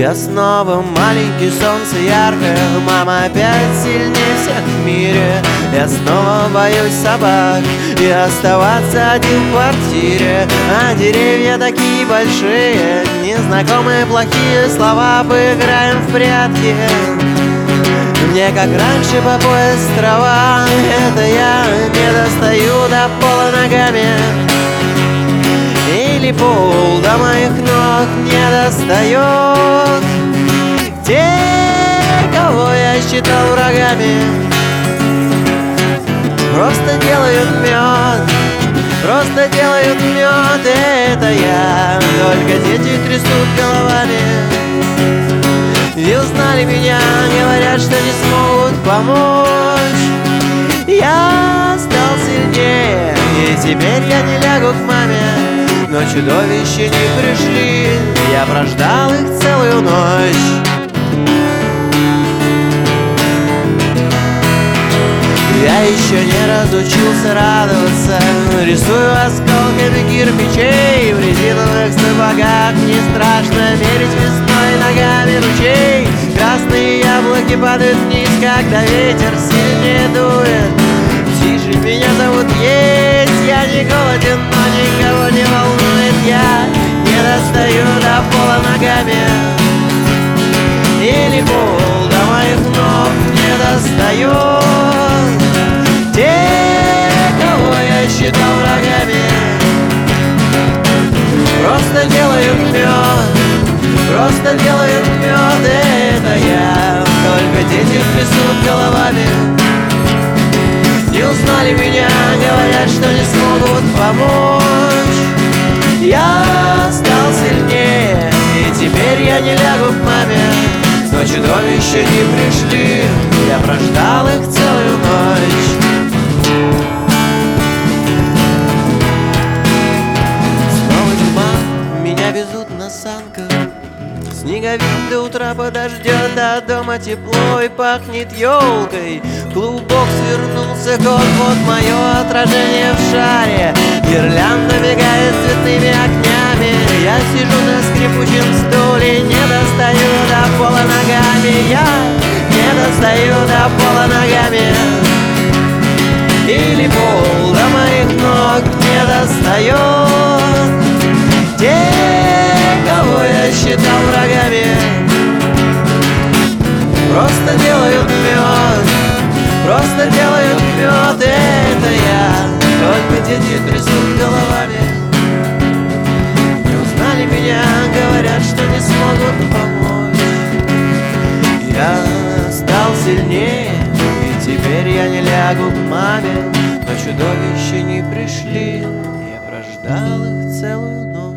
Я снова маленький, солнце яркое, мама опять сильнее всех в мире. Я снова боюсь собак и оставаться один в квартире. А деревья такие большие, незнакомые плохие слова, поиграем в прятки. Мне как раньше по пояс трава, это я не достаю до пола ногами. Или пол до моих ног не достает. Те, кого я считал врагами, просто делают мед, просто делают мед. Это я, только дети трясут головами. И узнали меня, говорят, что не смогут помочь. Я стал сильнее, и теперь я не лягу к маме. Но чудовища не пришли, я прождал их целую ночь. Я еще не разучился радоваться, рисую осколками кирпичей. В резиновых сапогах не страшно мерить весной ногами ручей. Красные яблоки падают вниз, когда ветер сильнее дует. Тише, меня зовут есть, я не голоден, но никого не волнует. Я не достаю до пола ногами, или пол до моих ног не достает. Те, кого я считал врагами, просто делают мед, просто делают мед. Это я, только дети трясут головами. Не узнали меня, говорят, что не смогут помочь. Я стал сильнее, и теперь я не лягу к маме. Но чудовища не пришли, я прождал их целую ночь. Снова тьма, меня везут на санках. Снеговик до утра подождет, а дома тепло и пахнет елкой. Клубок свернулся, вот мое отражение в шаре. Гирлянда мигает цветными огнями. Я сижу на скрипучем стуле, не достаю до пола ногами. Я не достаю до пола ногами, или пол до моих ног не достает. Те, кого я считал врагами, просто делают мед, просто делают мед. Это я, только дети трясут головами. Не узнали меня, говорят, что не смогут помочь. Я стал сильнее, и теперь я не лягу к маме. Но чудовища не пришли, я прождал их целую ночь.